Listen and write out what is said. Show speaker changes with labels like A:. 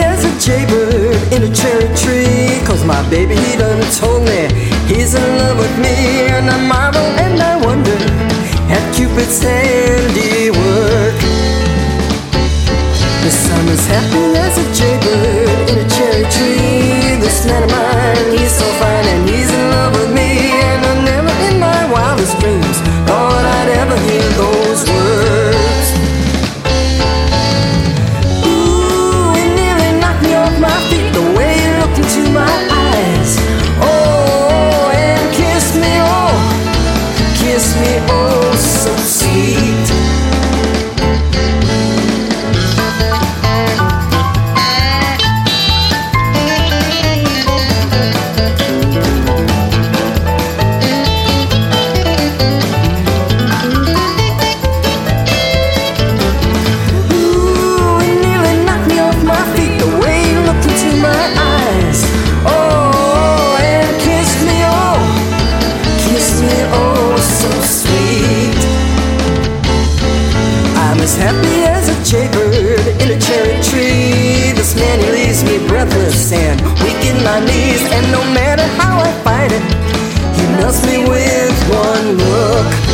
A: as a jaybird in a cherry tree, 'cause my baby, he done told me he's in love with me. And I marvel and I wonder at Cupid's handiwork. Yes, I'm as happy as a jaybird in a cherry tree. This man of mine, he's so fine and he's in love with me. And I never in my wildest dreams thought I'd ever hear those words. Ooh, it nearly knocked me off my feet, the way you looked into my eyes. Oh, and kiss me, oh, so sweet. As happy as a jaybird in a cherry tree. This man, he leaves me breathless and weak in my knees. And no matter how I fight it, he melts me with one look.